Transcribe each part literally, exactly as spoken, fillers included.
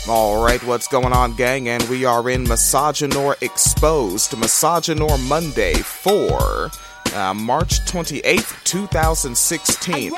Alright, what's going on, gang? And we are in Misogynoir Exposed, Misogynoir Monday for uh, March twenty-eighth, two thousand sixteen.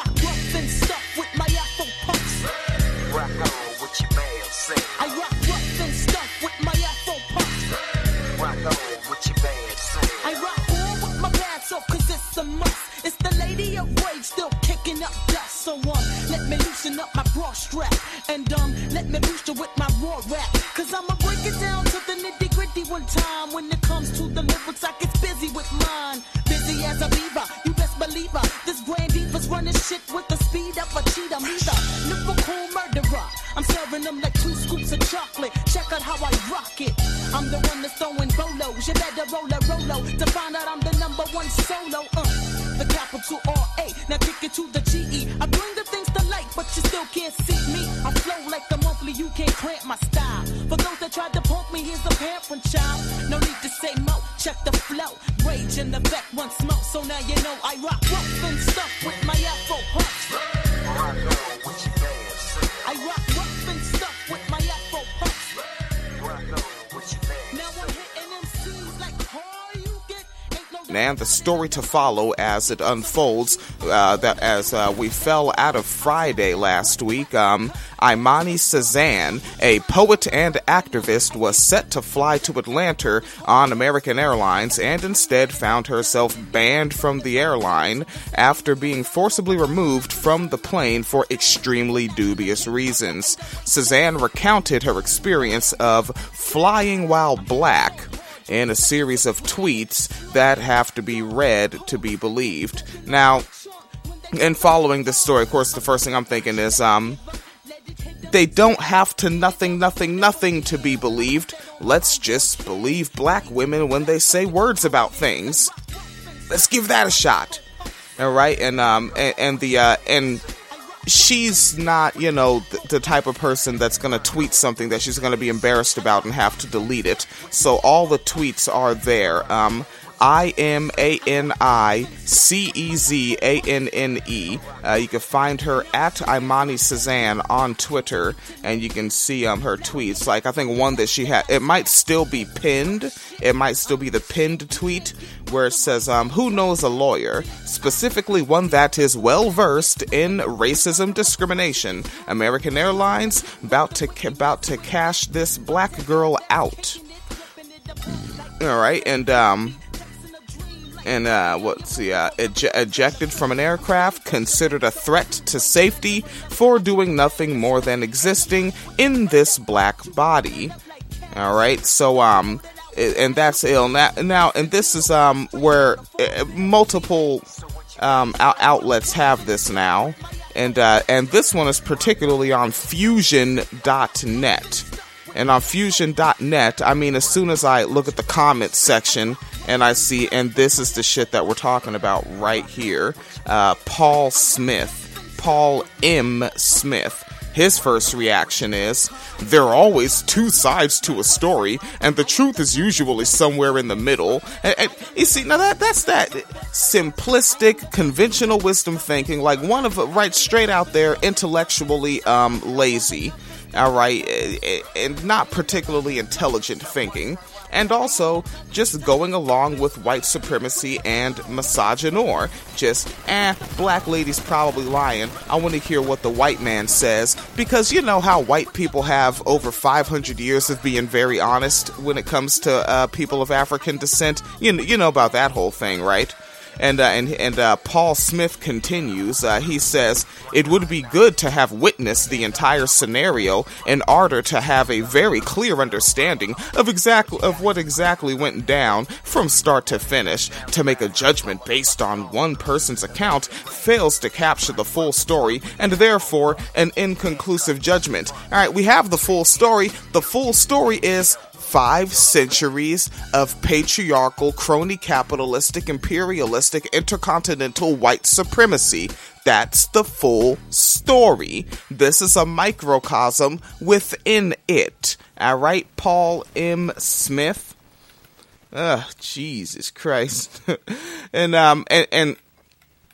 It's the lady of rage still kicking up dust. So um, let me loosen up my bra strap and um, let me boost you with my raw rap. Cause I'ma break it down to the nitty gritty one time. When it comes to the lyrics, I get busy with mine. Busy as a beaver, you best believe her. This brand diva's running shit with the speed of a cheetah. Me the lyrical murderer. I'm serving them like two scoops of chocolate. Check out how I rock it. I'm the one that's throwing bolos. You better roll a rolo to find out I'm the number one solo. Uh. The capital R A, now kick it to the G E. I bring the things to light, but you still can't see me. I flow like the monthly, you can't cramp my style. For those that tried to punk me, here's a pamphlet, child. No need to say mo, check the flow. Rage in the back, one smoke, so now you know I rock rough and stuff with my Afro punch. I rock rough and stuff with my Afro punch. Now I'm hitting M Cs like how you get. And the story to follow as it unfolds, uh, that as uh, we fell out of Friday last week, um, Imani Sazan, a poet and activist, was set to fly to Atlanta on American Airlines and instead found herself banned from the airline after being forcibly removed from the plane for extremely dubious reasons. Sazan recounted her experience of flying while black in a series of tweets that have to be read to be believed. Now, in following this story, of course, the first thing I'm thinking is, um, they don't have to nothing, nothing, nothing to be believed. Let's just believe black women when they say words about things. Let's give that a shot. All right, and um, and, and the uh, and. She's not, you know, the, the type of person that's going to tweet something that she's going to be embarrassed about and have to delete it. So all the tweets are there. Um, I M A N I C E Z A N N E. Uh, you can find her at Imani Sazan on Twitter, and you can see um, her tweets. Like, I think one that she had, it might still be pinned. It might still be the pinned tweet where it says, um, who knows a lawyer? Specifically one that is well-versed in racism discrimination. American Airlines about to, about to cash this black girl out. All right, and, um... And, uh, what's the, uh, ej- ejected from an aircraft, considered a threat to safety for doing nothing more than existing in this black body. Alright, so, um, and that's ill. Now, now and this is, um, where uh, multiple, um, out- outlets have this now. And, uh, and this one is particularly on fusion dot net. And on fusion dot net, I mean, as soon as I look at the comments section and I see, and this is the shit that we're talking about right here, uh, Paul Smith, Paul M. Smith. His first reaction is, there are always two sides to a story, and the truth is usually somewhere in the middle. And, and you see, now that that's that simplistic, conventional wisdom thinking, like one of, right straight out there, intellectually um, lazy. All right, and not particularly intelligent thinking, and also just going along with white supremacy and misogynoir. Just, eh, black lady's probably lying. I want to hear what the white man says, because you know how white people have over five hundred years of being very honest when it comes to uh, people of African descent. You know, you know about that whole thing, right? And uh, and and uh, Paul Smith continues. Uh, he says, it would be good to have witnessed the entire scenario in order to have a very clear understanding of exactly of what exactly went down from start to finish. To make a judgment based on one person's account fails to capture the full story, and therefore an inconclusive judgment. All right, we have the full story. The full story is five centuries of patriarchal, crony-capitalistic, imperialistic, intercontinental white supremacy. That's the full story. This is a microcosm within it. Alright, Paul M. Smith? Ugh, Jesus Christ. and, um, and, and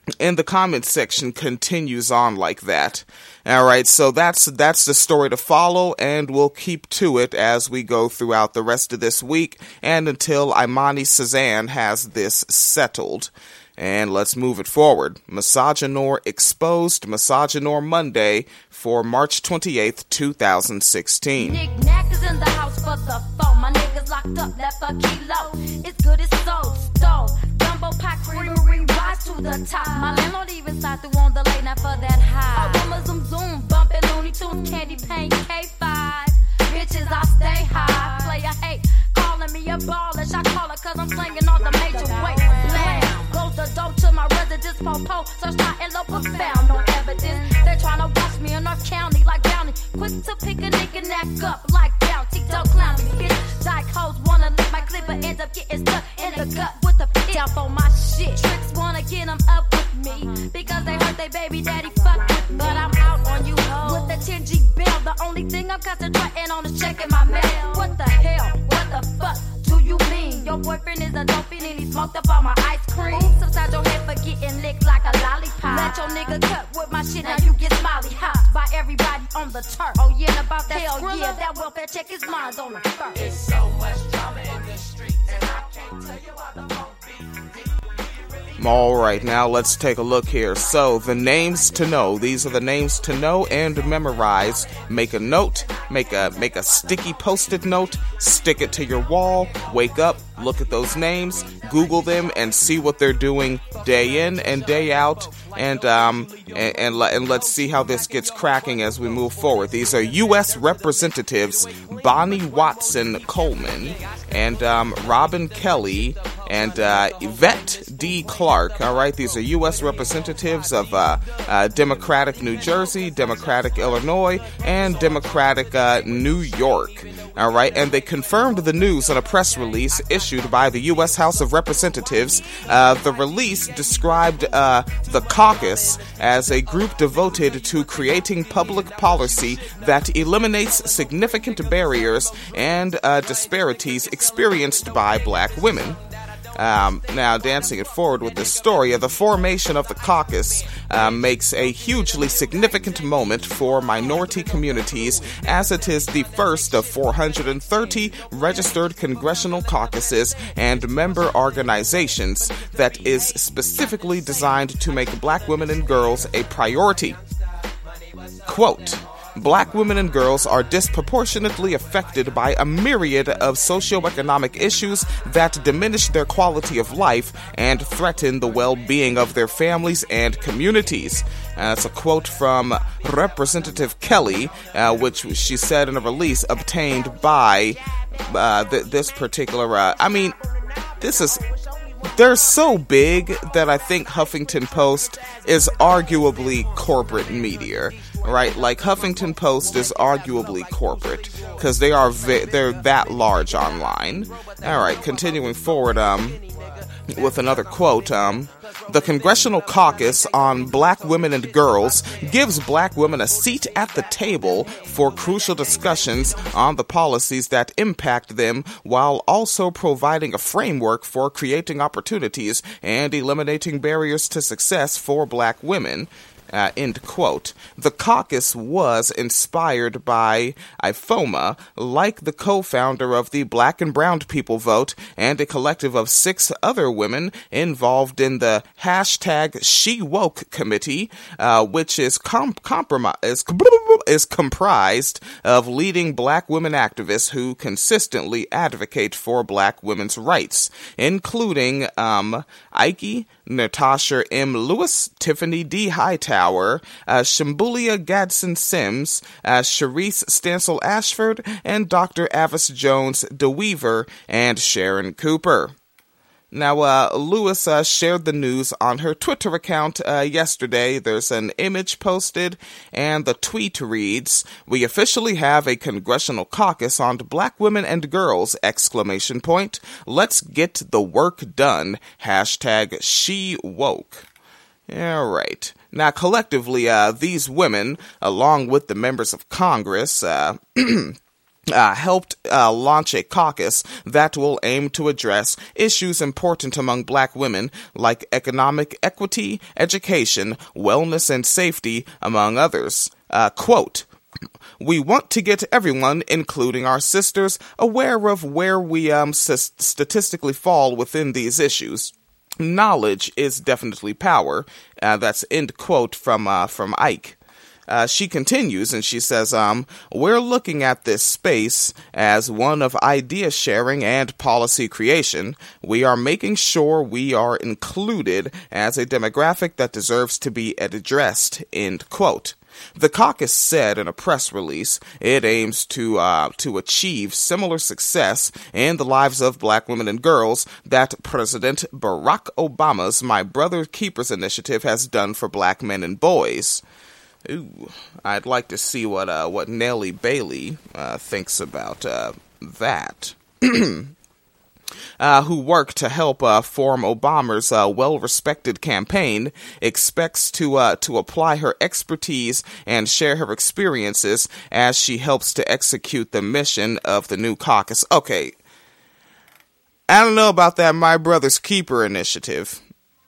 in the comments section continues on like that. All right, so that's that's the story to follow, and we'll keep to it as we go throughout the rest of this week and until Imani Sazan has this settled. And let's move it forward. Misogynoir exposed, Misogynoir Monday for March twenty-eighth, twenty sixteen. Knick-knack is in the house for the phone. My niggas locked up, left a kilo. It's good as sold, stole. Jumbo pack, creamery, rise to the top. My landlord even side through on the late night for that high. I want zoom zoom, bumping Looney Tunes, candy paint, K five. Bitches, I stay high. Player hate, calling me a baller. Shot caller, cause I'm slinging all the major weight. Blam. Close the door to my residence, po-po. Search my elope, found no evidence. They're trying to watch me in North County like Bounty. Quick to pick a nigga neck up like Bounty. Don't clown me, bitch. Dyke hoes wanna lick my clip, but end up getting stuck in the gut with the pit. Down for my shit. Tricks wanna get them up with me because they heard they baby daddy fuck with me. But I'm out on you hoes with the ten G bill. The only thing I'm concentrating on is checking my mail. What the hell? What the fuck do you mean? Your boyfriend is a dope fiend and he smoked up all my ice cream. Oops, upside your head for getting licked like a lollipop. Let your nigga cut with my shit, now you get smiley hot by everybody on the turf. Oh yeah, and about that hell thriller, yeah, that welfare check is mine on the first. There's so much drama in the streets, and I can't tell you how the phone beats. All right, now let's take a look here. So, the names to know. These are the names to know and memorize. Make a note, make a make a sticky post-it note, stick it to your wall, wake up, look at those names, Google them, and see what they're doing day in and day out, and um and and, and let's see how this gets cracking as we move forward. These are U S Representatives Bonnie Watson Coleman and um, Robin Kelly and uh, Yvette D. Clark. All right, these are U S representatives of uh, uh, Democratic New Jersey, Democratic Illinois, and Democratic uh, New York. All right, and they confirmed the news in a press release issued by the U S House of Representatives. Uh, the release described uh, the caucus as a group devoted to creating public policy that eliminates significant barriers and uh, disparities experienced by black women. Um, now, dancing it forward with this story, the formation of the caucus uh, makes a hugely significant moment for minority communities, as it is the first of four hundred thirty registered congressional caucuses and member organizations that is specifically designed to make black women and girls a priority. Quote, "Black women and girls are disproportionately affected by a myriad of socioeconomic issues that diminish their quality of life and threaten the well-being of their families and communities." Uh, it's a quote from Representative Kelly, uh, which she said in a release obtained by uh, th- this particular, uh, I mean, this is... They're so big that I think Huffington Post is arguably corporate media, right? Like Huffington Post is arguably corporate because they are vi- they're that large online. All right, continuing forward, um, with another quote, um. "The Congressional Caucus on Black Women and Girls gives black women a seat at the table for crucial discussions on the policies that impact them, while also providing a framework for creating opportunities and eliminating barriers to success for black women." Uh, end quote. The caucus was inspired by I F O M A, like the co-founder of the Black and Brown People Vote, and a collective of six other women involved in the hashtag She Woke Committee, uh, which is com- compromise is, is comprised of leading black women activists who consistently advocate for black women's rights, including um, Ike, Natasha M. Lewis, Tiffany D. Hightower, uh, Shambulia Gadsden Sims, uh, Sharice Stansel Ashford, and Doctor Avis Jones DeWeaver, and Sharon Cooper. Now, uh, Lewis uh, shared the news on her Twitter account uh, yesterday. There's an image posted, and the tweet reads, "We officially have a congressional caucus on black women and girls, exclamation point. Let's get the work done. Hashtag She Woke." All right. Now, collectively, uh, these women, along with the members of Congress, uh, Uh, helped uh, launch a caucus that will aim to address issues important among black women like economic equity, education, wellness, and safety, among others. Uh, quote, "We want to get everyone, including our sisters, aware of where we um, s- statistically fall within these issues. Knowledge is definitely power." Uh, that's end quote from uh, from Ike. Uh, she continues and she says, um, "We're looking at this space as one of idea sharing and policy creation. We are making sure we are included as a demographic that deserves to be addressed," end quote. The caucus said in a press release it aims to uh, to achieve similar success in the lives of black women and girls that President Barack Obama's My Brother Keepers initiative has done for black men and boys. Ooh, I'd like to see what uh, what Nellie Bailey uh, thinks about uh, that. uh, who worked to help uh, form Obama's uh, well-respected campaign, expects to uh, to apply her expertise and share her experiences as she helps to execute the mission of the new caucus. Okay, I don't know about that My Brother's Keeper initiative.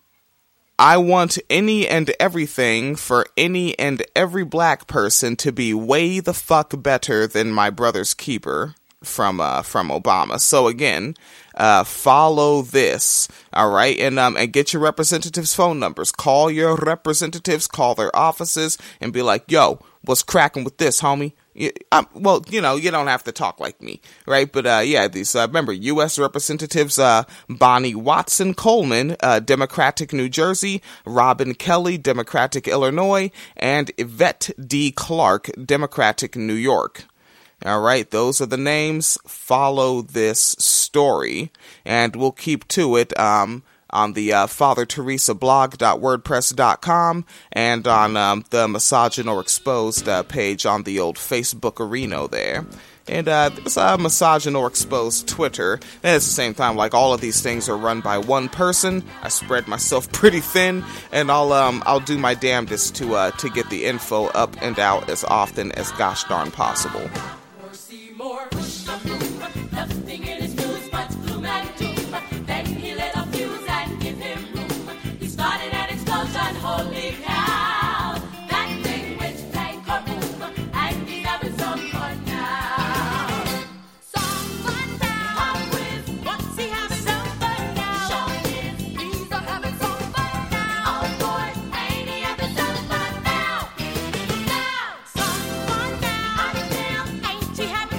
I want any and everything for any and every black person to be way the fuck better than My Brother's Keeper from uh, from Obama. So again, uh, follow this, all right, and um and get your representatives' phone numbers. Call your representatives, call their offices, and be like, "Yo, what's cracking with this, homie?" You, um, well, you know, you don't have to talk like me, right? But uh, yeah, these uh, remember U S Representatives uh, Bonnie Watson Coleman, uh, Democratic New Jersey, Robin Kelly, Democratic Illinois, and Yvette D. Clark, Democratic New York. All right, those are the names. Follow this story, and we'll keep to it um, on the uh, father teresa blog dot wordpress dot com and on um, the Misogynor Exposed uh, page on the old Facebook arena there. And uh, there's a Misogynor Exposed Twitter. And at the same time, like, all of these things are run by one person. I spread myself pretty thin, and I'll um I'll do my damnedest to uh to get the info up and out as often as gosh darn possible. More, nothing in his news but gloom and doom. Then he lit a fuse and give him room. He started an explosion, holy cow. That thing which played kaboom, and he's having some fun now. Some fun now. Pop quiz, what's he having some fun now? Sure is, he's a having some fun now. Oh boy, ain't he having some fun now? Now, some fun now. I feel, ain't he having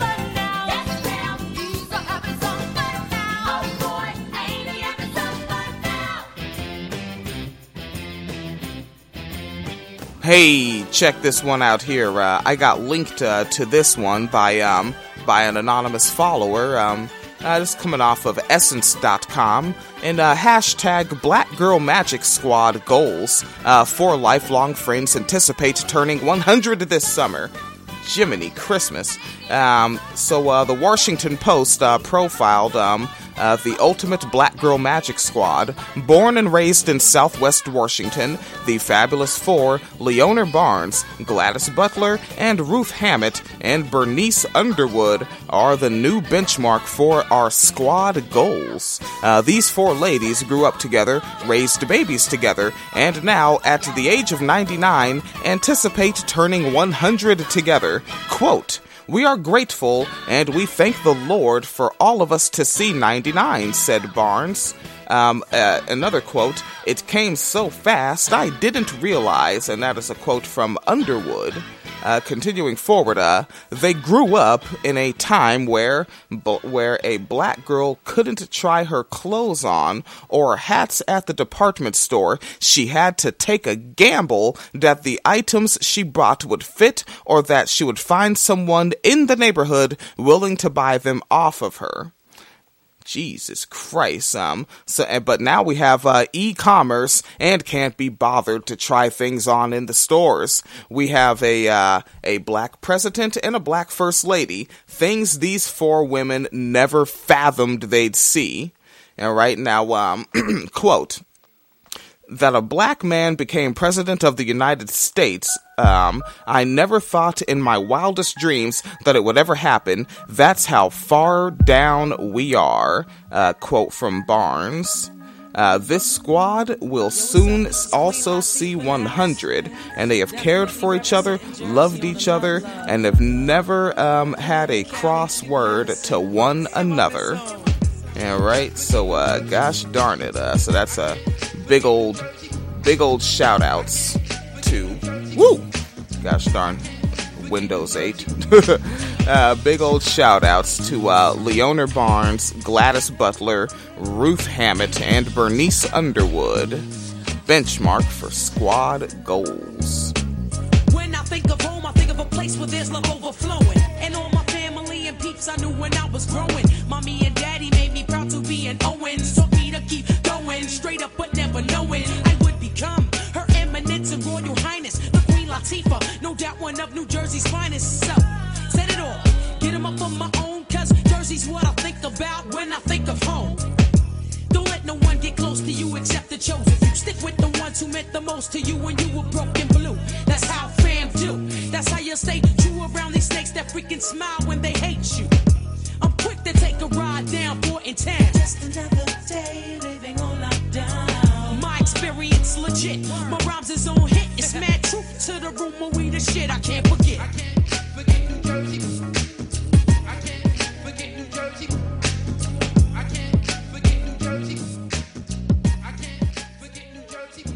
Hey, check this one out here. Uh, I got linked uh, to this one by um by an anonymous follower. Um, uh, this is coming off of essence dot com and uh, hashtag Black Girl Magic Squad goals. Uh, four lifelong friends anticipate turning one hundred this summer. Jiminy Christmas. Um, so uh, the Washington Post uh, profiled um, uh, the ultimate Black Girl Magic Squad. Born and raised in Southwest Washington, the Fabulous Four, Leona Barnes, Gladys Butler, and Ruth Hammett, and Bernice Underwood are the new benchmark for our squad goals. Uh, these four ladies grew up together, raised babies together, and now, at the age of ninety-nine, anticipate turning one hundred together. Quote, "We are grateful, and we thank the Lord for all of us to see ninety-nine, said Barnes. Um, uh, another quote, "It came so fast, I didn't realize," and that is a quote from Underwood. Uh, continuing forward, uh, they grew up in a time where b- where a black girl couldn't try her clothes on or hats at the department store. She had to take a gamble that the items she bought would fit or that she would find someone in the neighborhood willing to buy them off of her. Jesus Christ, um, so, but now we have, uh, e-commerce and can't be bothered to try things on in the stores. We have a, uh, a black president and a black first lady, things these four women never fathomed they'd see. All right, now, um, quote, that a black man became president of the United States, um, I never thought in my wildest dreams that it would ever happen. That's how far down we are. Uh, quote from Barnes. Uh, this squad will soon also see one hundred, and they have cared for each other, loved each other, and have never um, had a crossword to one another. All right, so uh, gosh darn it, uh, so that's a big old, big old shout outs to, woo, gosh darn, Windows eight. uh, big old shout outs to uh, Leona Barnes, Gladys Butler, Ruth Hammett, and Bernice Underwood. Benchmark for squad goals. When I think of home, I think of a place where there's love overflowing. And all my family and peeps I knew when I was growing. Mommy and daddy made me proud to be an Owens. Taught me to keep going, straight up but never knowing I would become her eminence and royal highness, the Queen Latifah, no doubt one of New Jersey's finest. So, said it all, get them up on my own, cause Jersey's what I think about when I think of home. Don't let no one get close to you except the chosen few. Stick with the ones who meant the most to you when you were broken blue. That's how fam do. That's how you stay true around these snakes that freaking smile when they hate you. I'm quick to take a ride down Portland town. Just another day living on lockdown. My experience legit. My rhymes is on hit. It's mad truth to the rumor we the shit I can't forget. I can't forget New Jersey. I can't forget New Jersey. I can't forget New Jersey. I can't forget New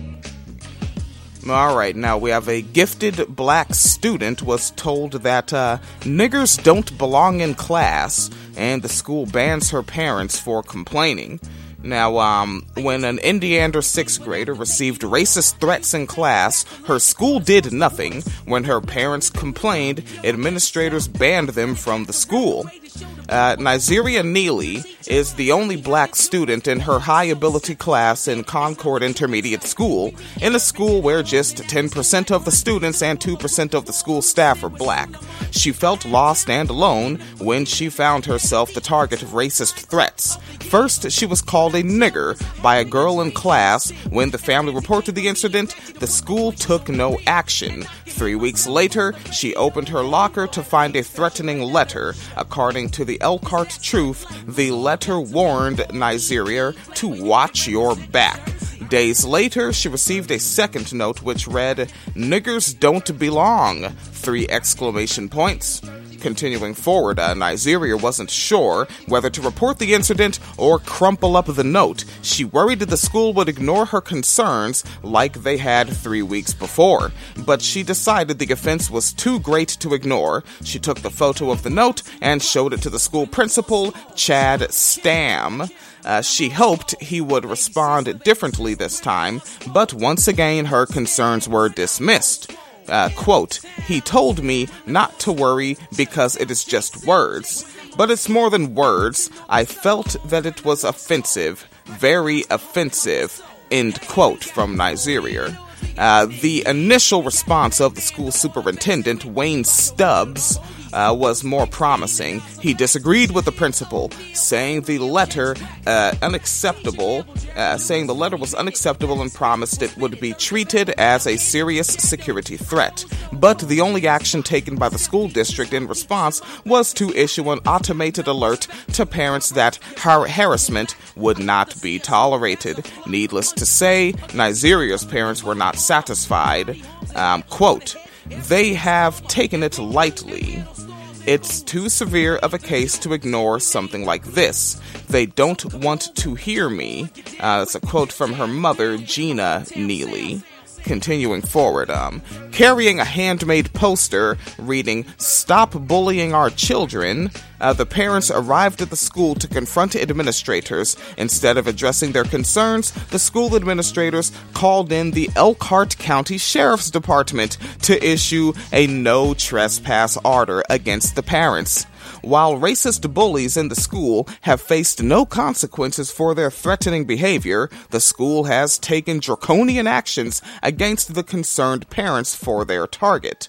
Jersey. All right, now we have a gifted black student was told that uh, niggers don't belong in class, and the school bans her parents for complaining. Now, um, when an Indiana sixth grader received racist threats in class, her school did nothing. When her parents complained, administrators banned them from the school. Uh, Nigeria Neely is the only black student in her high-ability class in Concord Intermediate School, in a school where just ten percent of the students and two percent of the school staff are black. She felt lost and alone when she found herself the target of racist threats. First, she was called a nigger by a girl in class. When the family reported the incident, the school took no action. Three weeks later, she opened her locker to find a threatening letter. According to the Elkhart Truth, the letter warned Nigeria to watch your back. Days later, she received a second note which read, "Niggers don't belong!" Three exclamation points. Continuing forward, uh, Nigeria wasn't sure whether to report the incident or crumple up the note. She worried the school would ignore her concerns like they had three weeks before. But she decided the offense was too great to ignore. She took the photo of the note and showed it to the school principal, Chad Stam. Uh, she hoped he would respond differently this time, but once again her concerns were dismissed. Uh, quote, "He told me not to worry because it is just words. But it's more than words. I felt that it was offensive, very offensive," end quote from Nigeria. Uh, the initial response of the school superintendent, Wayne Stubbs, Uh, was more promising. He disagreed with the principal, saying the letter uh, unacceptable, uh, saying the letter was unacceptable and promised it would be treated as a serious security threat. But the only action taken by the school district in response was to issue an automated alert to parents that har- harassment would not be tolerated. Needless to say, Nigeria's parents were not satisfied. Um, quote, "They have taken it lightly. It's too severe of a case to ignore something like this. They don't want to hear me." Uh, that's a quote from her mother, Gina Neely. Continuing forward, um, carrying a handmade poster reading, "Stop bullying our children," uh, the parents arrived at the school to confront administrators. Instead of addressing their concerns, the school administrators called in the Elkhart County Sheriff's Department to issue a no trespass order against the parents. While racist bullies in the school have faced no consequences for their threatening behavior, the school has taken draconian actions against the concerned parents for their target.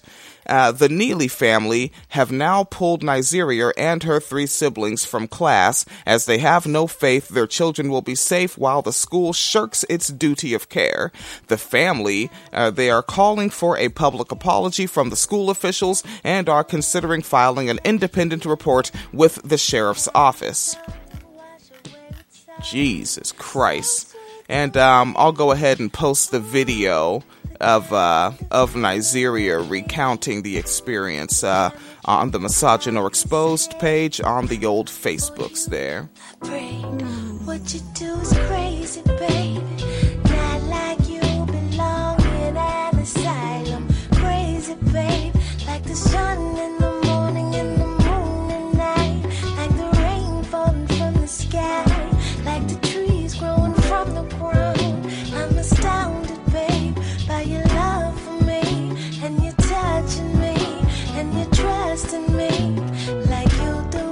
Uh, the Neely family have now pulled Nigeria and her three siblings from class as they have no faith their children will be safe while the school shirks its duty of care. The family, uh, they are calling for a public apology from the school officials and are considering filing an independent report with the sheriff's office. Jesus Christ. And um, I'll go ahead and post the video of uh, of Nigeria recounting the experience uh, on the Misogynoir Exposed page on the old Facebooks there. What you do is crazy, baby. Not like you belong in an asylum. Crazy, babe. Like the sun in the morning and the moon at night. Like the rain falling from the sky. Like the trees growing from the ground. I'm astounded, babe, by your love for me. And you're touching me. And you're trusting me. Like you do.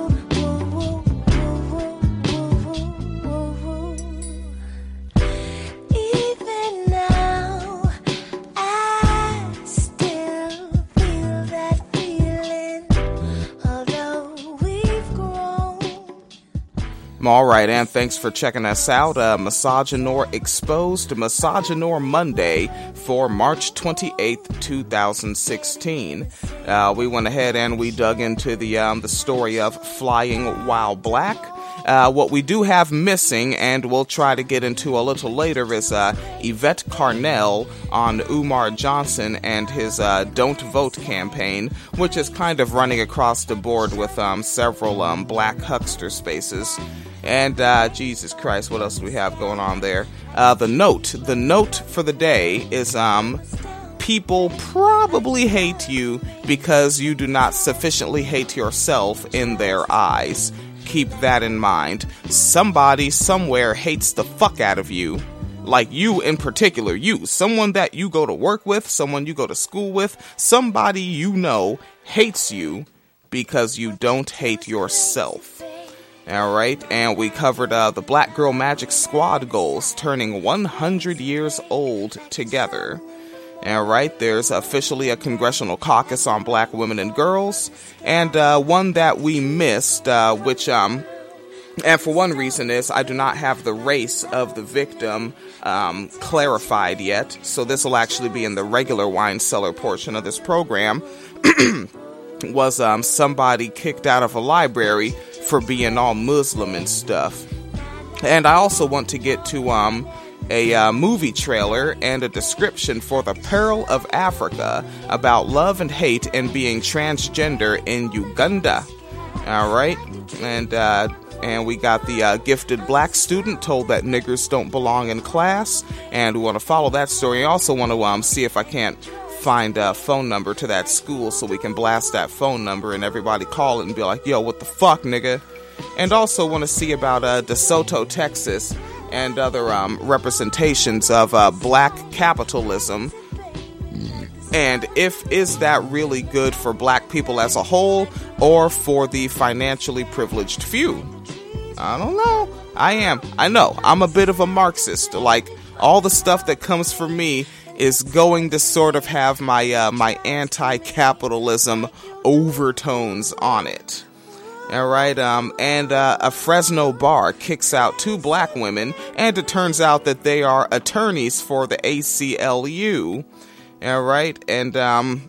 All right, and thanks for checking us out. Uh, Misogynoir Exposed, Misogynoir Monday for March twenty-eighth, two thousand sixteen. Uh, we went ahead and we dug into the um, the story of Flying While Black. Uh, what we do have missing, and we'll try to get into a little later, is uh, Yvette Carnell on Umar Johnson and his uh, Don't Vote campaign, which is kind of running across the board with um, several um, black huckster spaces. And, uh, Jesus Christ, what else do we have going on there? Uh, the note. The note for the day is, um, people probably hate you because you do not sufficiently hate yourself in their eyes. Keep that in mind. Somebody somewhere hates the fuck out of you. Like you in particular, you. Someone that you go to work with, someone you go to school with, somebody you know hates you because you don't hate yourself. Alright, and we covered uh, the Black Girl Magic Squad goals turning one hundred years old together. Alright, there's officially a congressional caucus on black women and girls, and uh, one that we missed, uh, which, um, and for one reason is I do not have the race of the victim um, clarified yet, so this will actually be in the regular wine cellar portion of this program, was um, somebody kicked out of a library for being all Muslim and stuff. And I also want to get to um a uh, movie trailer and a description for The Peril of Africa about love and hate and being transgender in Uganda. Alright, and uh, and we got the uh, gifted black student told that niggers don't belong in class, and we want to follow that story. I also want to um see if I can't find a phone number to that school so we can blast that phone number and everybody call it and be like, yo, what the fuck, nigga? And also want to see about uh, DeSoto, Texas, and other um, representations of uh, black capitalism. And if is that really good for black people as a whole or for the financially privileged few? I don't know. I am. I know. I'm a bit of a Marxist. Like, all the stuff that comes from me is going to sort of have my uh, my anti-capitalism overtones on it. Alright, um, and uh, a Fresno bar kicks out two black women, and it turns out that they are attorneys for the A C L U. Alright, and, um,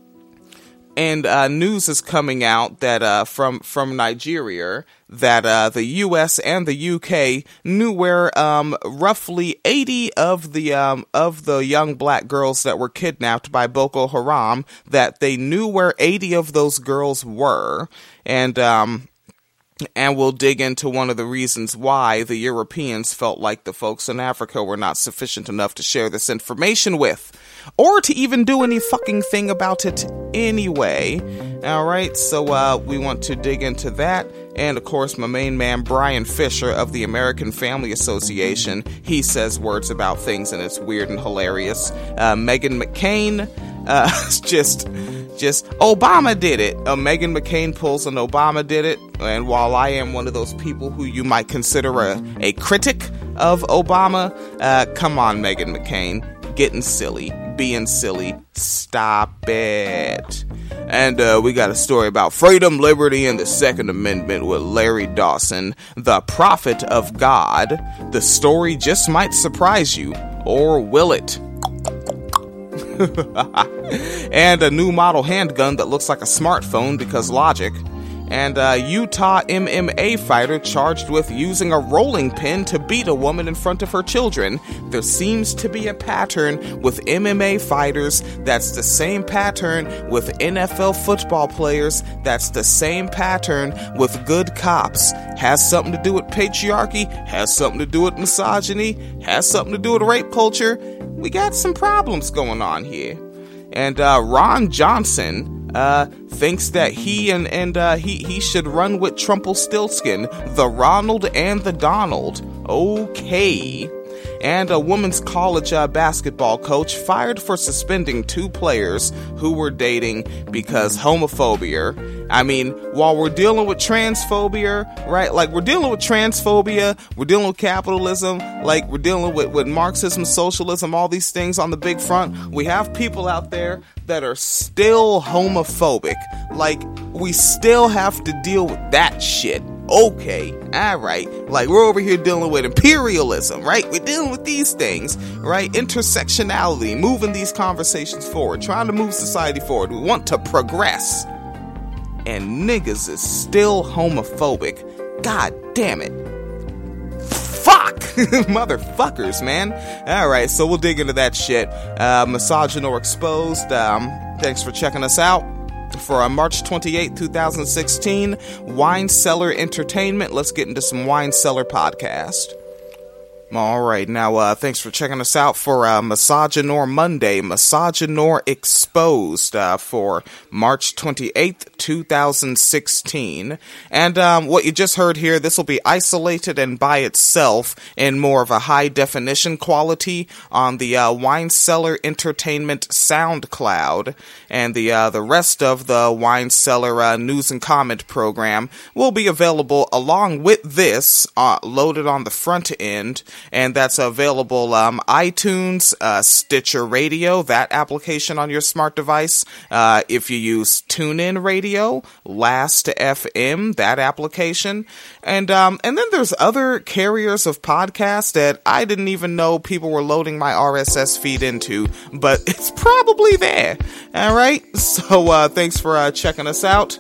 and, uh, news is coming out that, uh, from, from Nigeria, that, uh, the U S and the U K knew where, um, roughly eighty of the, um, of the young black girls that were kidnapped by Boko Haram, that they knew where eighty of those girls were, and, um, and we'll dig into one of the reasons why the Europeans felt like the folks in Africa were not sufficient enough to share this information with, or to even do any fucking thing about it anyway. Alright, so uh, we want to dig into that, and of course my main man Brian Fisher of the American Family Association, he says words about things and it's weird and hilarious. Uh, Meghan McCain, uh, just... Just, Obama did it. Uh, Meghan McCain pulls an Obama did it. And while I am one of those people who you might consider a, a critic of Obama, uh, come on, Meghan McCain. Getting silly. being silly. Stop it. And uh, we got a story about freedom, liberty, and the Second Amendment with Larry Dawson, the prophet of God. The story just might surprise you, or will it? And a new model handgun that looks like a smartphone because logic. And a Utah M M A fighter charged with using a rolling pin to beat a woman in front of her children. There seems to be a pattern with M M A fighters. That's the same pattern with N F L football players. That's the same pattern with good cops. Has something to do with patriarchy. Has something to do with misogyny. Has something to do with rape culture. We got some problems going on here. And uh, Ron Johnson Uh, thinks that he and, and uh, he, he should run with Trumpelstiltskin, the Ronald and the Donald. Okay. And a women's college uh, basketball coach fired for suspending two players who were dating because homophobia. I mean, while we're dealing with transphobia, right? Like, we're dealing with transphobia, we're dealing with capitalism, like, we're dealing with, with Marxism, socialism, all these things on the big front. We have people out there that are still homophobic. Like, we still have to deal with that shit. Okay, alright, like we're over here dealing with imperialism, right? We're dealing with these things, right? Intersectionality, moving these conversations forward, trying to move society forward. We want to progress. And niggas is still homophobic. God damn it. Fuck! Motherfuckers, man. Alright, so we'll dig into that shit. Uh, Misogynoir Exposed, um, thanks for checking us out. For uh, March twenty-eighth, twenty sixteen, Wine Cellar Entertainment. Let's get into some Wine Cellar podcast. Alright, now uh, thanks for checking us out for uh, Misogynoir Monday, Misogynoir Exposed uh, for March twenty-eighth, twenty sixteen. And um, what you just heard here, this will be isolated and by itself in more of a high definition quality on the uh, Wine Cellar Entertainment SoundCloud. And the uh, the rest of the Wine Cellar uh, news and comment program will be available along with this uh, loaded on the front end. And that's available um, iTunes, uh, Stitcher Radio, that application on your smart device. Uh, if you use TuneIn Radio, Last F M, that application. And um, and then there's other carriers of podcasts that I didn't even know people were loading my R S S feed into, but it's probably there. All right. So uh, thanks for uh, checking us out.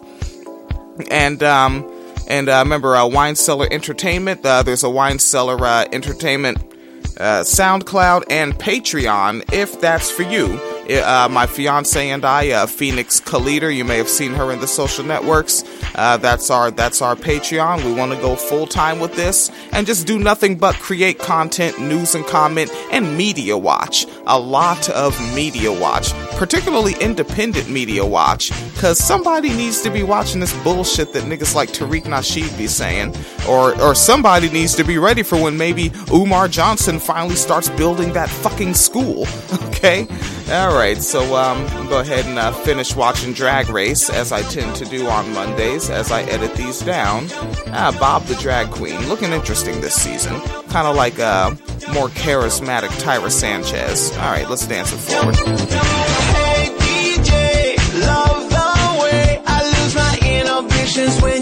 And um. And uh, remember, uh, Wine Cellar Entertainment, uh, there's a Wine Cellar uh, Entertainment uh, SoundCloud and Patreon, if that's for you. Uh, my fiance and I, uh, Phoenix Kaliter, you may have seen her in the social networks. Uh, that's our that's our Patreon. We want to go full time with this and just do nothing but create content, news and comment, and media watch. A lot of media watch, particularly independent media watch, because somebody needs to be watching this bullshit that niggas like Tariq Nasheed be saying, or or somebody needs to be ready for when maybe Umar Johnson finally starts building that fucking school. Okay. All right, so um, I'll go ahead and uh, finish watching Drag Race, as I tend to do on Mondays, as I edit these down. Ah, Bob the Drag Queen, looking interesting this season. Kind of like a uh, more charismatic Tyra Sanchez. All right, let's dance it forward. Hey, D J, love the way I lose my inhibitions when